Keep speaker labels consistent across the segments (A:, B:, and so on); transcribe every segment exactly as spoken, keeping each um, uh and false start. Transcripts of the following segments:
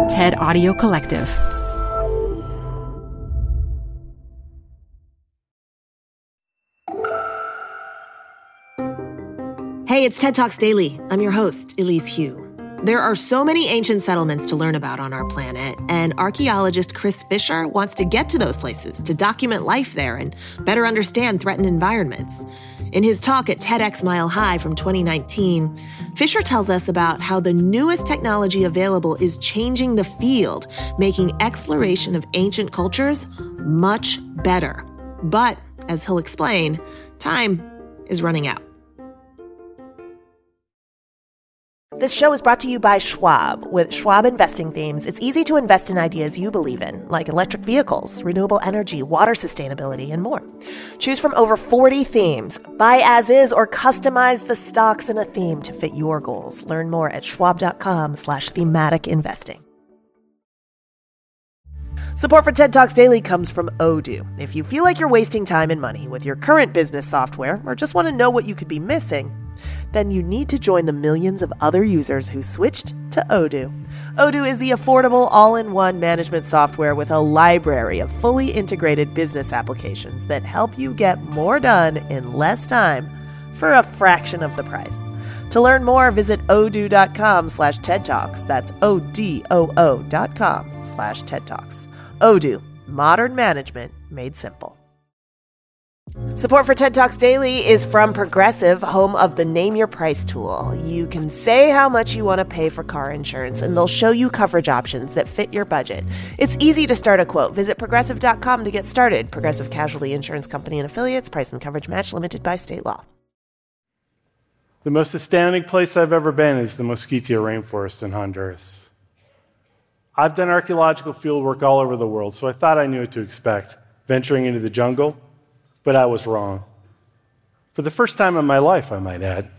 A: TED Audio Collective.
B: Hey, it's TED Talks Daily. I'm your host, Elise Hu. There are so many ancient settlements to learn about on our planet, and archaeologist Chris Fisher wants to get to those places to document life there and better understand threatened environments. In his talk at TEDx Mile High from twenty nineteen, Fisher tells us about how the newest technology available is changing the field, making exploration of ancient cultures much better. But, as he'll explain, time is running out.
C: This show is brought to you by Schwab. With Schwab investing themes, it's easy to invest in ideas you believe in, like electric vehicles, renewable energy, water sustainability, and more. Choose from over forty themes. Buy as is or customize the stocks in a theme to fit your goals. Learn more at schwab.com slash thematic investing. Support for TED Talks Daily comes from Odoo. If you feel like you're wasting time and money with your current business software or just want to know what you could be missing, then you need to join the millions of other users who switched to Odoo. Odoo is the affordable all-in-one management software with a library of fully integrated business applications that help you get more done in less time for a fraction of the price. To learn more, visit odoo.com slash TED Talks. That's O-D-O-O dot com slash TED Talks. Odoo, modern management made simple. Support for TED Talks Daily is from Progressive, home of the Name Your Price tool. You can say how much you want to pay for car insurance, and they'll show you coverage options that fit your budget. It's easy to start a quote. Visit progressive dot com to get started. Progressive Casualty Insurance Company and Affiliates. Price and coverage match limited by state law.
D: The most astounding place I've ever been is the Mosquitia rainforest in Honduras. I've done archaeological fieldwork all over the world, so I thought I knew what to expect, venturing into the jungle, but I was wrong. For the first time in my life, I might add.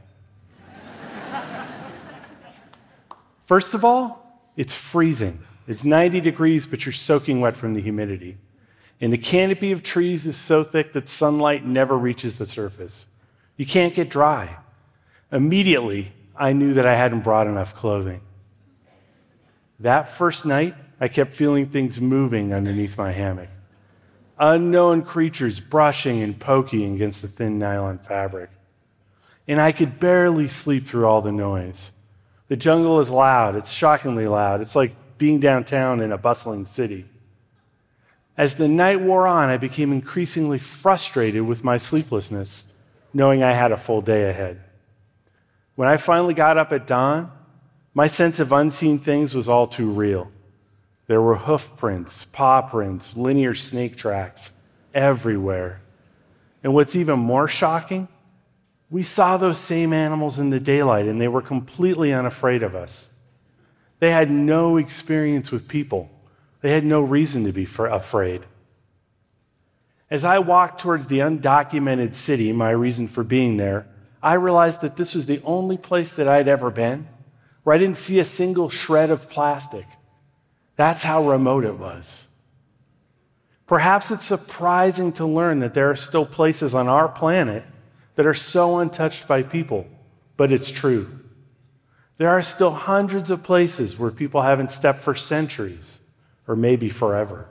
D: First of all, it's freezing. It's ninety degrees, but you're soaking wet from the humidity. And the canopy of trees is so thick that sunlight never reaches the surface. You can't get dry. Immediately, I knew that I hadn't brought enough clothing. That first night, I kept feeling things moving underneath my hammock. Unknown creatures brushing and poking against the thin nylon fabric. And I could barely sleep through all the noise. The jungle is loud. It's shockingly loud. It's like being downtown in a bustling city. As the night wore on, I became increasingly frustrated with my sleeplessness, knowing I had a full day ahead. When I finally got up at dawn, my sense of unseen things was all too real. There were hoof prints, paw prints, linear snake tracks everywhere. And what's even more shocking, we saw those same animals in the daylight, and they were completely unafraid of us. They had no experience with people. They had no reason to be afraid. As I walked towards the undocumented city, my reason for being there, I realized that this was the only place that I'd ever been where I didn't see a single shred of plastic. That's how remote it was. Perhaps it's surprising to learn that there are still places on our planet that are so untouched by people, but it's true. There are still hundreds of places where people haven't stepped for centuries, or maybe forever.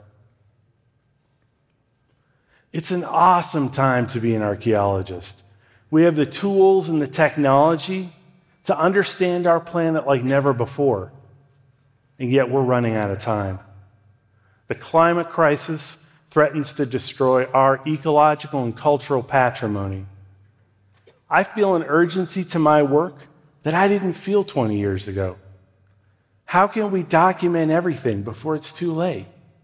D: It's an awesome time to be an archaeologist. We have the tools and the technology to understand our planet like never before, and yet we're running out of time. The climate crisis threatens to destroy our ecological and cultural patrimony. I feel an urgency to my work that I didn't feel twenty years ago. How can we document everything before it's too late?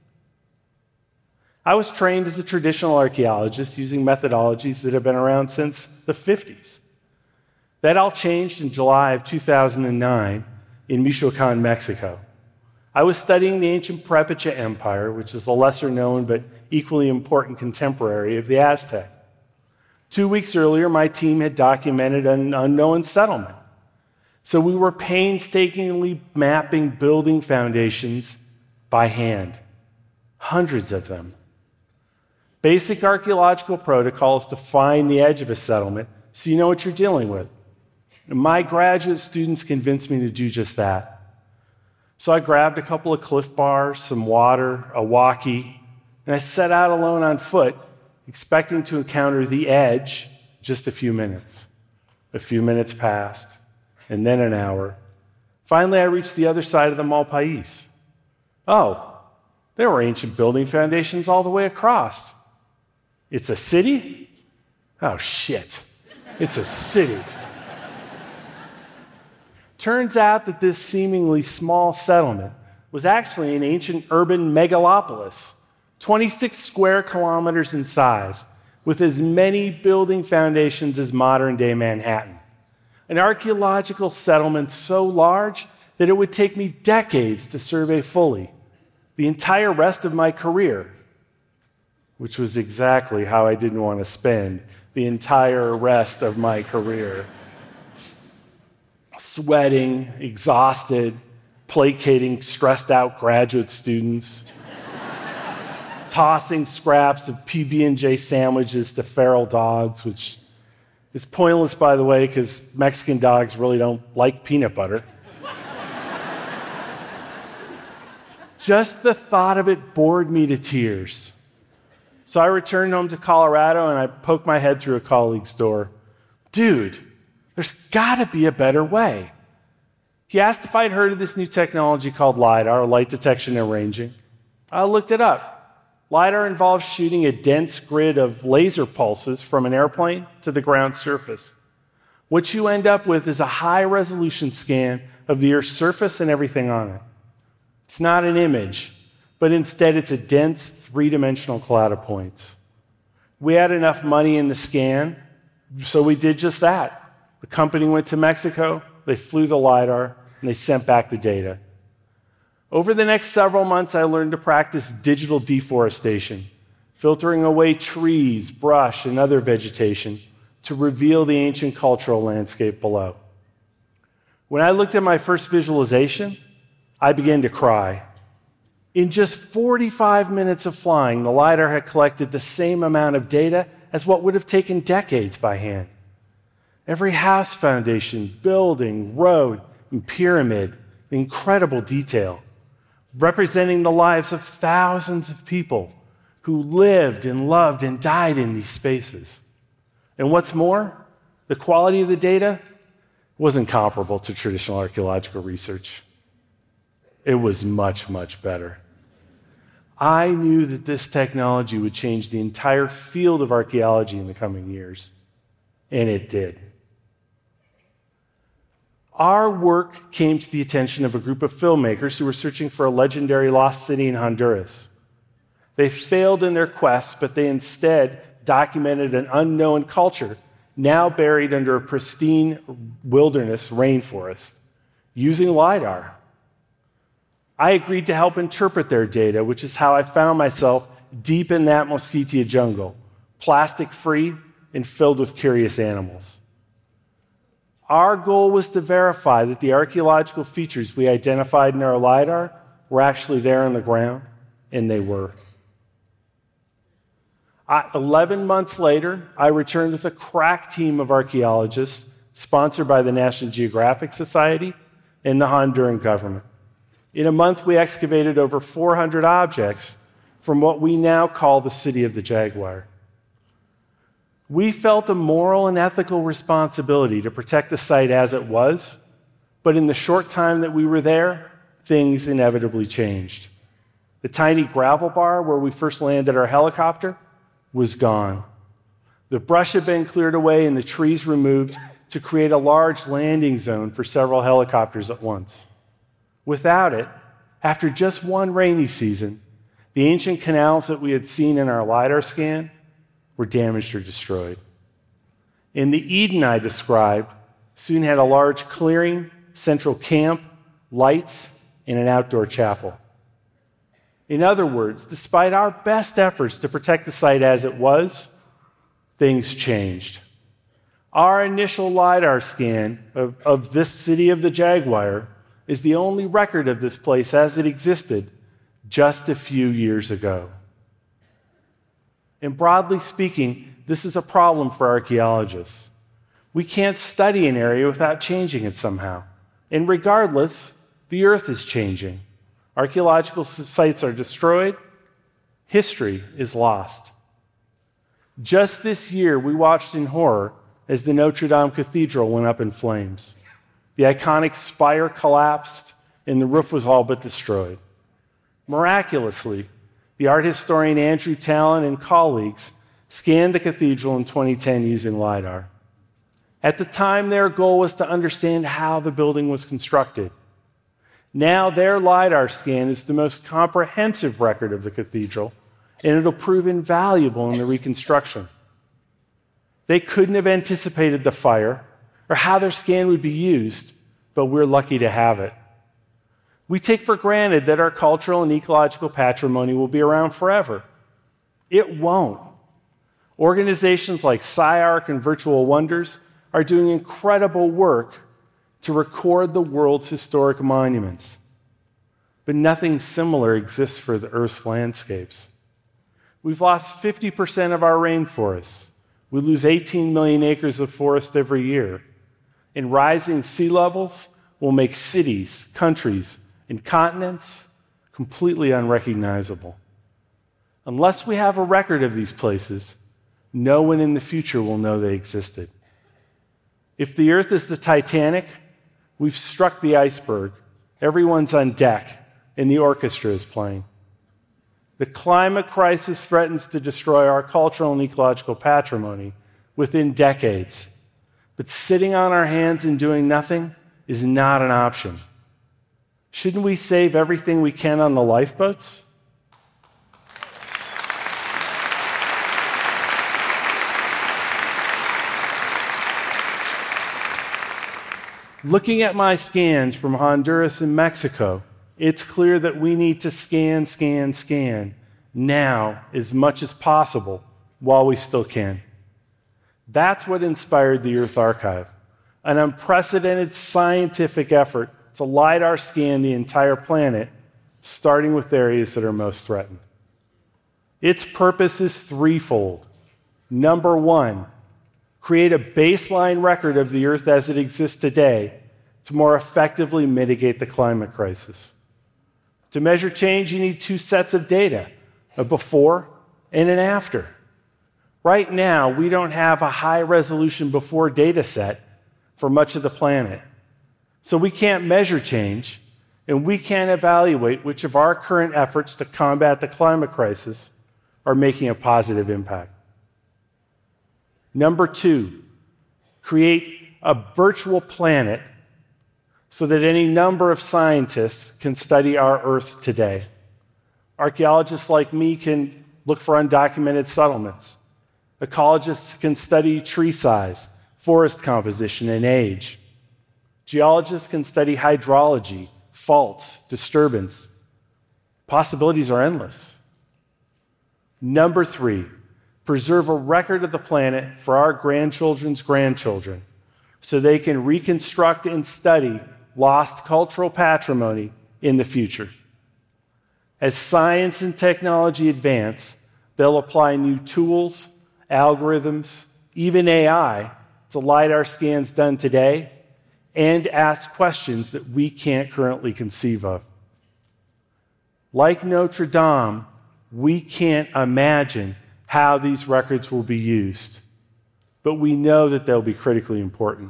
D: I was trained as a traditional archaeologist using methodologies that have been around since the fifties. That all changed in July of two thousand nine in Michoacan, Mexico. I was studying the ancient Purépecha Empire, which is the lesser known but equally important contemporary of the Aztec. Two weeks earlier, my team had documented an unknown settlement. So we were painstakingly mapping building foundations by hand, hundreds of them. Basic archaeological protocol is to find the edge of a settlement so you know what you're dealing with. And my graduate students convinced me to do just that. So I grabbed a couple of Cliff Bars, some water, a walkie, and I set out alone on foot, expecting to encounter the edge in just a few minutes. A few minutes passed, and then an hour. Finally, I reached the other side of the Malpais. Oh, there were ancient building foundations all the way across. It's a city? Oh, shit. It's a city. Turns out that this seemingly small settlement was actually an ancient urban megalopolis, twenty-six square kilometers in size, with as many building foundations as modern-day Manhattan. An archaeological settlement so large that it would take me decades to survey fully, the entire rest of my career, which was exactly how I didn't want to spend the entire rest of my career. Sweating, exhausted, placating stressed out graduate students, tossing scraps of P B and J sandwiches to feral dogs, which is pointless, by the way, because Mexican dogs really don't like peanut butter. Just the thought of it bored me to tears. So I returned home to Colorado and I poked my head through a colleague's door. Dude, there's got to be a better way. He asked if I'd heard of this new technology called LiDAR, light detection and ranging. I looked it up. LiDAR involves shooting a dense grid of laser pulses from an airplane to the ground surface. What you end up with is a high-resolution scan of the Earth's surface and everything on it. It's not an image, but instead it's a dense three-dimensional cloud of points. We had enough money in the scan, so we did just that. The company went to Mexico, they flew the LiDAR, and they sent back the data. Over the next several months, I learned to practice digital deforestation, filtering away trees, brush, and other vegetation to reveal the ancient cultural landscape below. When I looked at my first visualization, I began to cry. In just forty-five minutes of flying, the LiDAR had collected the same amount of data as what would have taken decades by hand. Every house foundation, building, road, and pyramid, incredible detail, representing the lives of thousands of people who lived and loved and died in these spaces. And what's more, the quality of the data wasn't comparable to traditional archaeological research. It was much, much better. I knew that this technology would change the entire field of archaeology in the coming years, and it did. Our work came to the attention of a group of filmmakers who were searching for a legendary lost city in Honduras. They failed in their quest, but they instead documented an unknown culture now buried under a pristine wilderness rainforest using LiDAR. I agreed to help interpret their data, which is how I found myself deep in that Mosquitia jungle, plastic-free and filled with curious animals. Our goal was to verify that the archaeological features we identified in our LiDAR were actually there on the ground, and they were. I, Eleven months later, I returned with a crack team of archaeologists sponsored by the National Geographic Society and the Honduran government. In a month, we excavated over four hundred objects from what we now call the City of the Jaguar. We felt a moral and ethical responsibility to protect the site as it was, but in the short time that we were there, things inevitably changed. The tiny gravel bar where we first landed our helicopter was gone. The brush had been cleared away and the trees removed to create a large landing zone for several helicopters at once. Without it, after just one rainy season, the ancient canals that we had seen in our LiDAR scan were damaged or destroyed. And the Eden I described soon had a large clearing, central camp, lights, and an outdoor chapel. In other words, despite our best efforts to protect the site as it was, things changed. Our initial LiDAR scan of, of this City of the Jaguar is the only record of this place as it existed just a few years ago. And broadly speaking, this is a problem for archaeologists. We can't study an area without changing it somehow. And regardless, The earth is changing. Archaeological sites are destroyed. History is lost. Just this year, we watched in horror as the Notre Dame Cathedral went up in flames. The iconic spire collapsed, and the roof was all but destroyed. Miraculously, the art historian Andrew Tallon and colleagues scanned the cathedral in twenty ten using LiDAR. At the time, their goal was to understand how the building was constructed. Now, their LiDAR scan is the most comprehensive record of the cathedral, and it'll prove invaluable in the reconstruction. They couldn't have anticipated the fire or how their scan would be used, but we're lucky to have it. We take for granted that our cultural and ecological patrimony will be around forever. It won't. Organizations like SciArc and Virtual Wonders are doing incredible work to record the world's historic monuments. But nothing similar exists for the Earth's landscapes. We've lost fifty percent of our rainforests. We lose eighteen million acres of forest every year. And rising sea levels will make cities, countries, and continents completely unrecognizable. Unless we have a record of these places, no one in the future will know they existed. If the Earth is the Titanic, we've struck the iceberg. Everyone's on deck, and the orchestra is playing. The climate crisis threatens to destroy our cultural and ecological patrimony within decades. But sitting on our hands and doing nothing is not an option. Shouldn't we save everything we can on the lifeboats? Looking at my scans from Honduras and Mexico, it's clear that we need to scan, scan, scan now as much as possible while we still can. That's what inspired the Earth Archive, an unprecedented scientific effort to LiDAR scan the entire planet, starting with areas that are most threatened. Its purpose is threefold. Number one, create a baseline record of the Earth as it exists today to more effectively mitigate the climate crisis. To measure change, you need two sets of data, a before and an after. Right now, we don't have a high-resolution before data set for much of the planet. So we can't measure change, and we can't evaluate which of our current efforts to combat the climate crisis are making a positive impact. Number two, create a virtual planet so that any number of scientists can study our Earth today. Archaeologists like me can look for undocumented settlements. Ecologists can study tree size, forest composition, and age. Geologists can study hydrology, faults, disturbance. Possibilities are endless. Number three, preserve a record of the planet for our grandchildren's grandchildren so they can reconstruct and study lost cultural patrimony in the future. As science and technology advance, they'll apply new tools, algorithms, even A I to LiDAR scans done today and ask questions that we can't currently conceive of. Like Notre Dame, we can't imagine how these records will be used, but we know that they'll be critically important.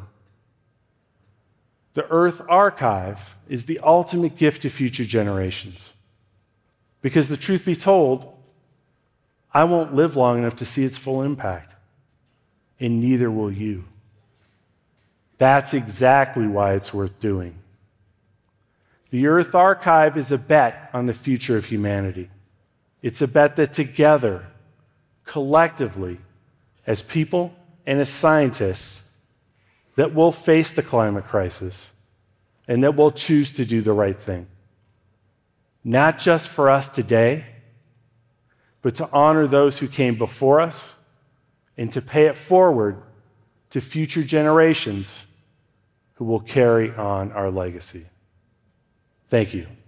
D: The Earth Archive is the ultimate gift to future generations. Because the truth be told, I won't live long enough to see its full impact, and neither will you. That's exactly why it's worth doing. The Earth Archive is a bet on the future of humanity. It's a bet that together, collectively, as people and as scientists, that we'll face the climate crisis and that we'll choose to do the right thing. Not just for us today, but to honor those who came before us and to pay it forward to future generations who will carry on our legacy. Thank you.